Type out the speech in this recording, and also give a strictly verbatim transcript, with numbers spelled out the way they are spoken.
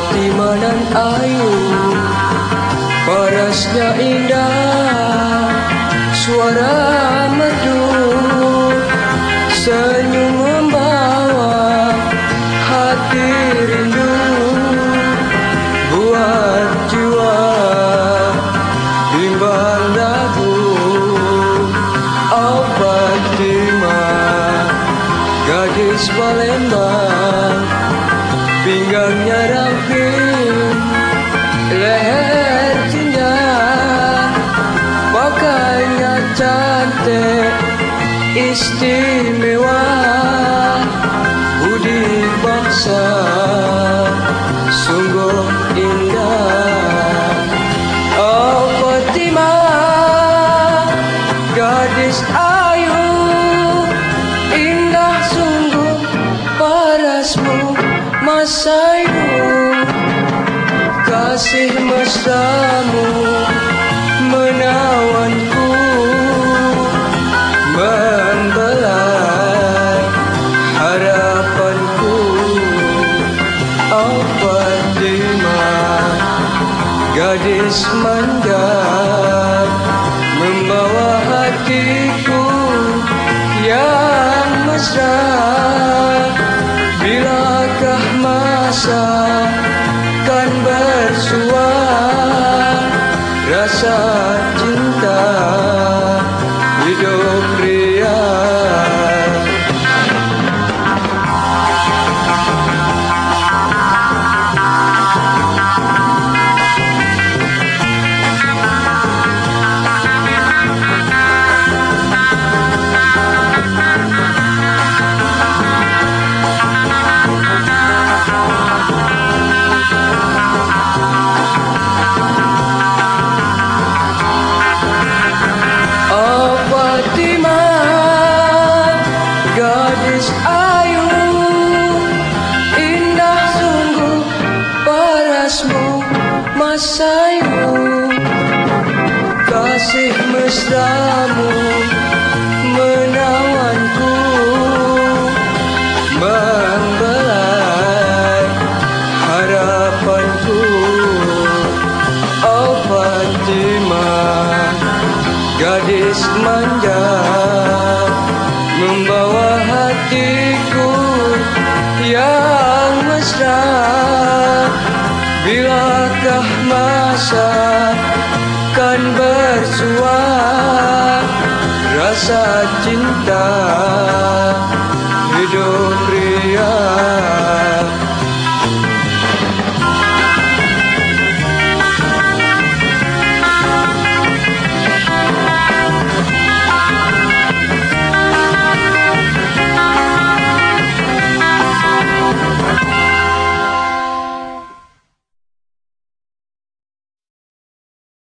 Fatimah dan Ayu, parasnya indah, suara merdu, senyum membawa hati rindu, buat jiwa bimbang ragu. Oh Fatimah, gadis Palembang, pinggangnya ramping, leher tinggal, pakainya cantik, istimewa, budi bangsa sungguh indah. Oh Fatimah, gadis ayu, indah sungguh parasmu Masayu, kasih mesramu menawanku, membelai harapanku. Oh Fatimah, gadis manja, membawa hatiku yang mesra. Bilakah masa kan bersua rasa cinta hidup ria. Gadis ayu, indah sungguh parasmu Masayu, kasih mesramu menawanku, membelai harapanku. Oh Fatimah, gadis manja, membawa hatiku yang mesra. Bilakah masa kan bersua rasa cinta hidup ria.